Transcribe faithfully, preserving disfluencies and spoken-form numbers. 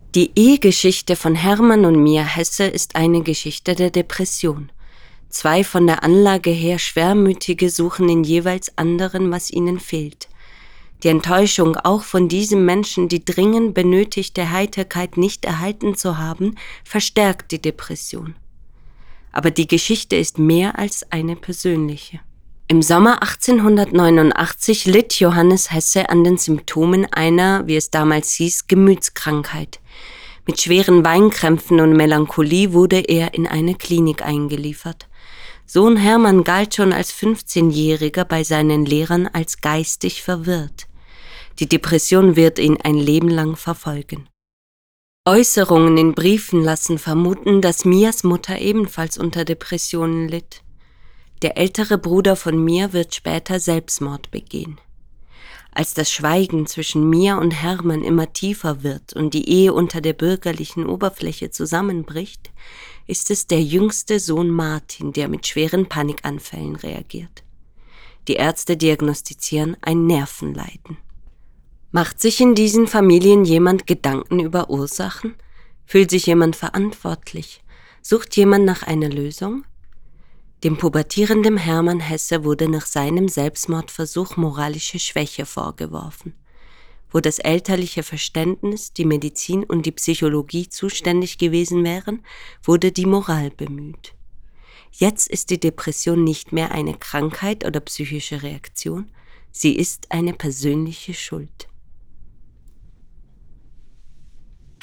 Die Ehegeschichte von Hermann und Mia Hesse ist eine Geschichte der Depression. Zwei von der Anlage her Schwermütige suchen in jeweils anderen, was ihnen fehlt. Die Enttäuschung auch von diesem Menschen, die dringend benötigte Heiterkeit nicht erhalten zu haben, verstärkt die Depression. Aber die Geschichte ist mehr als eine persönliche. Im Sommer achtzehnhundertneunundachtzig litt Johannes Hesse an den Symptomen einer, wie es damals hieß, Gemütskrankheit. Mit schweren Weinkrämpfen und Melancholie wurde er in eine Klinik eingeliefert. Sohn Hermann galt schon als fünfzehnjähriger bei seinen Lehrern als geistig verwirrt. Die Depression wird ihn ein Leben lang verfolgen. Äußerungen in Briefen lassen vermuten, dass Mias Mutter ebenfalls unter Depressionen litt. Der ältere Bruder von Mia wird später Selbstmord begehen. Als das Schweigen zwischen Mia und Hermann immer tiefer wird und die Ehe unter der bürgerlichen Oberfläche zusammenbricht, ist es der jüngste Sohn Martin, der mit schweren Panikanfällen reagiert. Die Ärzte diagnostizieren ein Nervenleiden. Macht sich in diesen Familien jemand Gedanken über Ursachen? Fühlt sich jemand verantwortlich? Sucht jemand nach einer Lösung? Dem pubertierenden Hermann Hesse wurde nach seinem Selbstmordversuch moralische Schwäche vorgeworfen. Wo das elterliche Verständnis, die Medizin und die Psychologie zuständig gewesen wären, wurde die Moral bemüht. Jetzt ist die Depression nicht mehr eine Krankheit oder psychische Reaktion, sie ist eine persönliche Schuld.